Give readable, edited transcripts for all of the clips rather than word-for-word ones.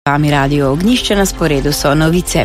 Vami Radio Ognjišče, na sporedu so novice.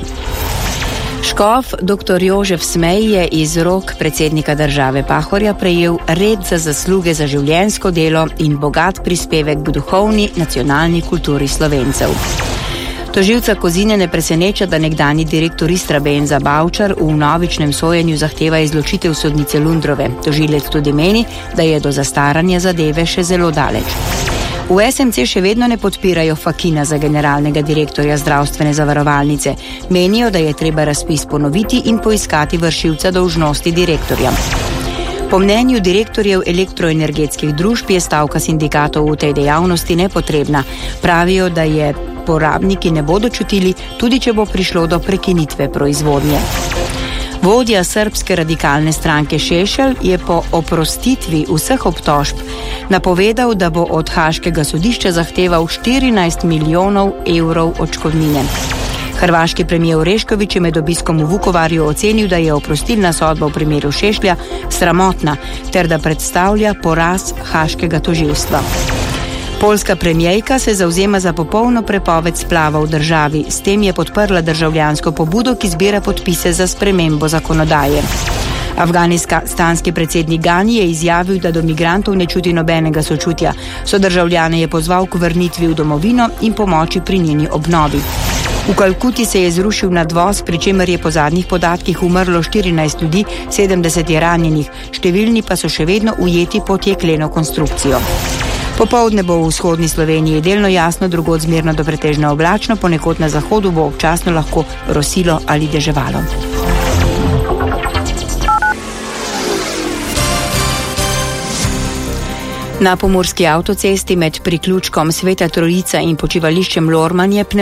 Škof dr. Jožef Smej je iz rok predsednika države Pahorja prejel red za zasluge za življenjsko delo in bogat prispevek k duhovni nacionalni kulturi Slovencev. Tožilca Kozine ne preseneča, da nekdanji direktor Istrabenza Bavčar v vnovičnem sojenju zahteva izločitev sodnice Lundrove. Tožilec tudi meni, da je do zastaranja zadeve še zelo daleč. V SMC še vedno ne podpirajo Fakina za generalnega direktorja zdravstvene zavarovalnice. Menijo, da je treba razpis ponoviti in poiskati vršilca dolžnosti direktorja. Po mnenju direktorjev elektroenergetskih družb je stavka sindikatov v tej dejavnosti nepotrebna. Pravijo, da je porabniki ne bodo čutili, tudi če bo prišlo do prekinitve proizvodnje. Vodja srbske radikalne stranke Šešelj je po oprostitvi vseh obtožb napovedal, da bo od Haaškega sodišča zahteval 14 milijonov evrov odškodnine. Hrvaški premijer Orešković je med obiskom v Vukovarju ocenil, da je oprostilna sodba v primeru Šešlja sramotna ter da predstavlja poraz Haaškega tožilstva. Poljska premijejka se zavzema za popolno prepoved splava v državi. S tem je podprla državljansko pobudo, ki zbira podpise za spremembo zakonodaje. Afganistanski predsednik Gani je izjavil, da do migrantov ne čuti nobenega sočutja. Sodržavljane je pozval k vrnitvi v domovino in pomoči pri njeni obnovi. V Kalkuti se je zrušil nadvoz, pri čemer je po zadnjih podatkih umrlo 14 ljudi, 70 je ranjenih, številni pa so še vedno ujeti pod jekleno konstrukcijo. Popoldne bo v vzhodni Sloveniji delno jasno, drugod zmerno do pretežno oblačno, ponekod na zahodu bo občasno lahko rosilo ali deževalo. Na pomurski avtocesti med priključkom Sveta Trojica in počivališčem Lorman je